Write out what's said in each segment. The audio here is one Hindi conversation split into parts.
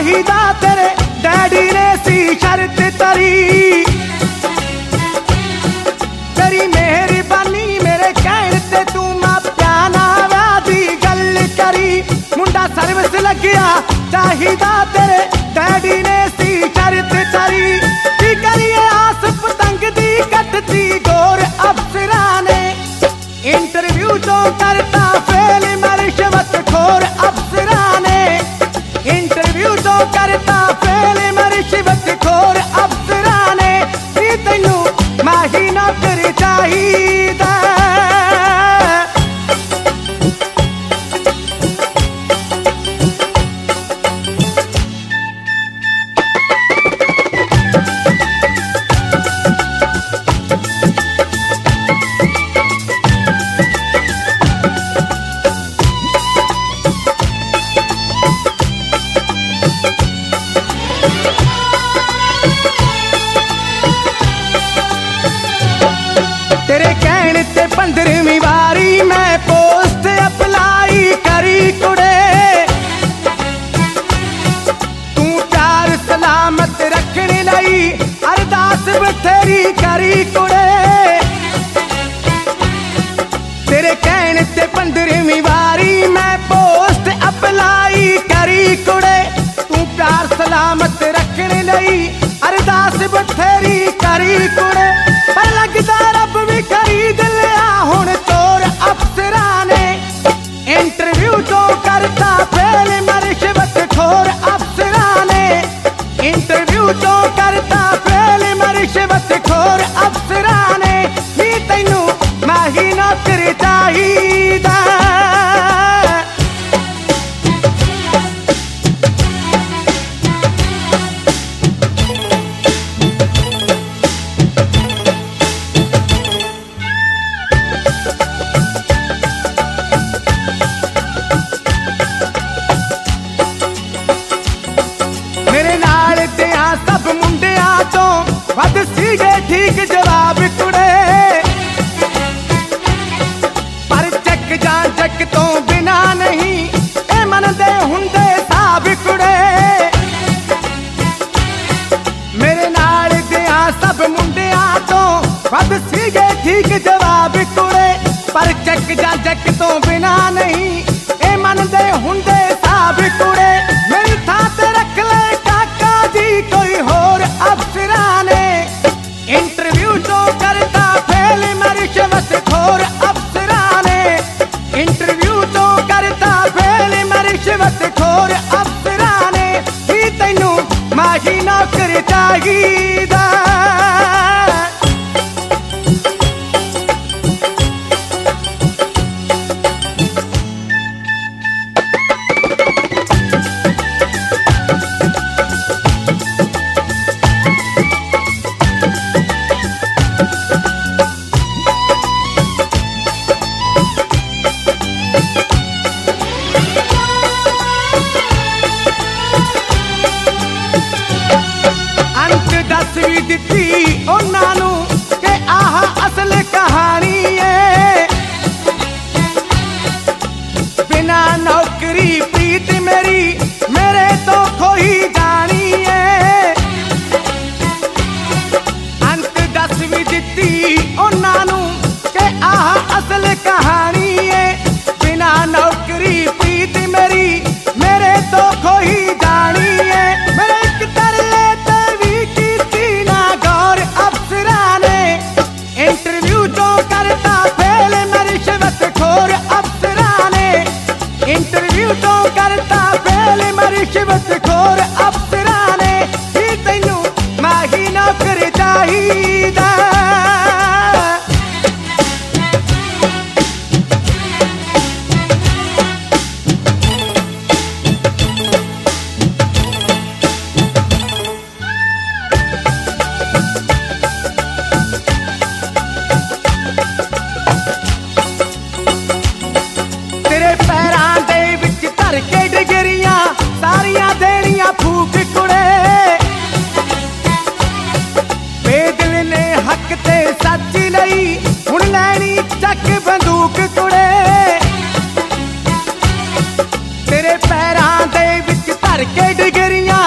चाहिदा तेरे डैडी ने सी शर्त तरी, तेरी मेहरबानी मेरे कहण ते तू मापिया नाल दी गल करी। मुंडा सर्विस लग्या चाहिदा तेरे डैडी ने सी शर्त तरी, की करिए आस पतंग दी कटती गोर अफसरां ने। इंटरव्यू तो करता फेल रिश्वत खोर अफसरां ने, इंटरव्यू तो करता फेल रिश्वत खोर अफसरां ने। तैनू माही नौकर चाहिदा, तेरे कहण ते 15वीं वारी मैं पोस्ट अप्लाई करी कुड़े। तू प्यार सलामत रखने लई अरदास बथेरी करी कुड़े। तेरे कहण ते 15वीं वारी मैं पोस्ट अप्लाई करी कुड़े। तू प्यार सलामत रखने लई अरदास बथेरी करी कुड़े। पर लगदा रब भी खरीद लिया हुण चोर अफसरां ने। इंटरव्यू तो करता फेल रिश्वत खोर अफसरां ने, इंटरव्यू तो करता फेल रिश्वत खोर अफसरां ने। नी तैनू माही नौकर चाहिदा, वध सीगे ठीक जवाब कुड़े। पर चक जा चक तो बिना नहीं ए मनदे हुंदे साब कुड़े। मेरे नाल दिया सब मुंडिया तो वध सीगे ठीक जवाब कुड़े। पर चक जा चक तो बिना नहीं ए मनदे हुंदे साब कुड़े। मेरी थां ते रख ले काका जी कोई होर अफसरां ने। इंटरव्यू तो करता फेल रिश्वत खोर अफसरां ने, इंटरव्यू तो करता फेल रिश्वत खोर अफसरां ने। तैनू माही नौकर चाहिदा, दिती उन्हां नू के आह असल कहानी है। बिना नौकरी प्रीत मेरी मेरे तो खोई जानी है। अंत 10वीं दिती उन्हां नू के आह असल कहानी है। बिना नौकरी प्रीत मेरी मेरे तो खोई जानी है। मेरे एक तरले ते भी कीती ना गौर अफसरां ने। इंटरव्यू तो करता फेल रिश्वत खोर अफसरां ने, इंटरव्यू तो करता फेल रिश्वत खोर अफसरां ने। तैनू माही नौकर चाहिदा, तेरे पैरां दे विच धर के डिगरियां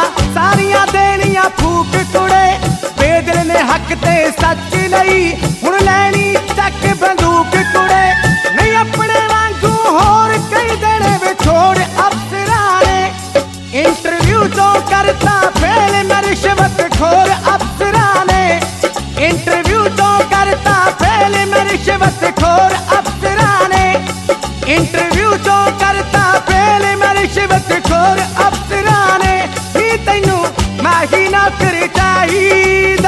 ते सच लई हुण लैनी चक बंदूक कुड़े नहीं अपने वांगू होर कई देने विछोड़ अफसरां ने इंटरव्यू तो करता फेल मैं रिश्वत खोर अफसरां ने इंटरव्यू तो करता फेल मैं रिश्वत खोर अफसरां ने इंटरव्यू तो करता फेल मैं रिश्वत खोर अफसरां ने तैनू मैं ही नौकर चाहिए